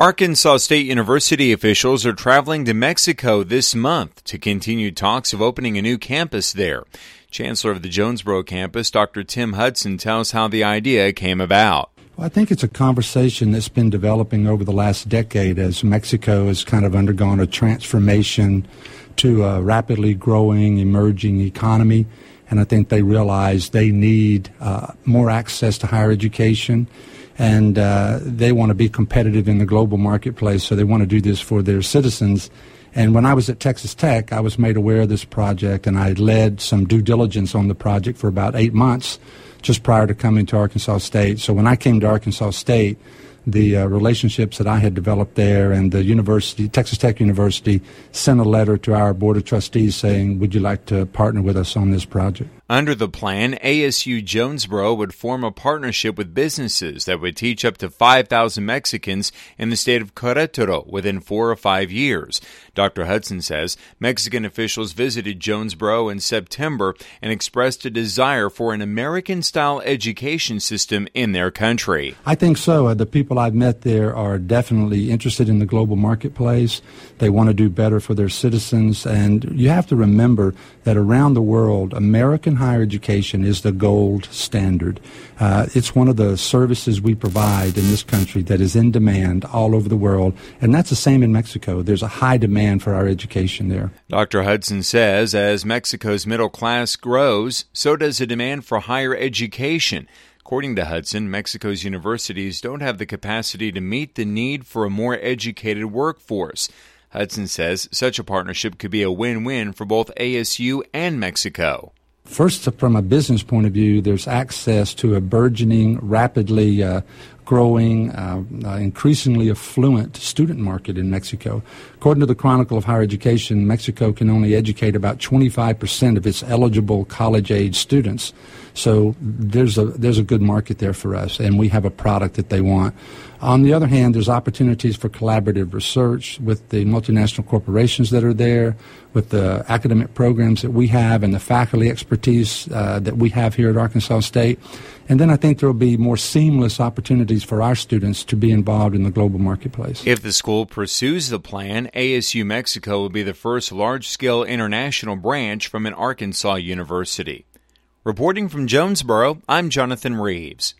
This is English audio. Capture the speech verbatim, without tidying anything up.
Arkansas State University officials are traveling to Mexico this month to continue talks of opening a new campus there. Chancellor of the Jonesboro campus, Doctor Tim Hudson, tells how the idea came about. Well, I think it's a conversation that's been developing over the last decade as Mexico has kind of undergone a transformation to a rapidly growing, emerging economy. And I think they realize they need uh, more access to higher education. And uh, they want to be competitive in the global marketplace, so they want to do this for their citizens. And when I was at Texas Tech, I was made aware of this project, and I led some due diligence on the project for about eight months just prior to coming to Arkansas State. So when I came to Arkansas State, the uh, relationships that I had developed there and the university, Texas Tech University, sent a letter to our Board of Trustees saying, would you like to partner with us on this project? Under the plan, A S U Jonesboro would form a partnership with businesses that would teach up to five thousand Mexicans in the state of Querétaro within four or five years. Doctor Hudson says Mexican officials visited Jonesboro in September and expressed a desire for an American-style education system in their country. I think so. Uh, the people I've met there are definitely interested in the global marketplace. They want to do better for their citizens. And you have to remember that around the world, American higher education is the gold standard. Uh, it's one of the services we provide in this country that is in demand all over the world, and that's the same in Mexico. There's a high demand for our education there. Doctor Hudson says as Mexico's middle class grows, so does the demand for higher education. According to Hudson, Mexico's universities don't have the capacity to meet the need for a more educated workforce. Hudson says such a partnership could be a win-win for both A S U and Mexico. First, from a business point of view, there's access to a burgeoning, rapidly uh, growing, uh, uh, increasingly affluent student market in Mexico. According to the Chronicle of Higher Education, Mexico can only educate about twenty-five percent of its eligible college-age students. So there's a there's a good market there for us, and we have a product that they want. On the other hand, there's opportunities for collaborative research with the multinational corporations that are there, with the academic programs that we have and the faculty expertise uh, that we have here at Arkansas State. And then I think there will be more seamless opportunities for our students to be involved in the global marketplace. If the school pursues the plan, A S U Mexico will be the first large-scale international branch from an Arkansas university. Reporting from Jonesboro, I'm Jonathan Reeves.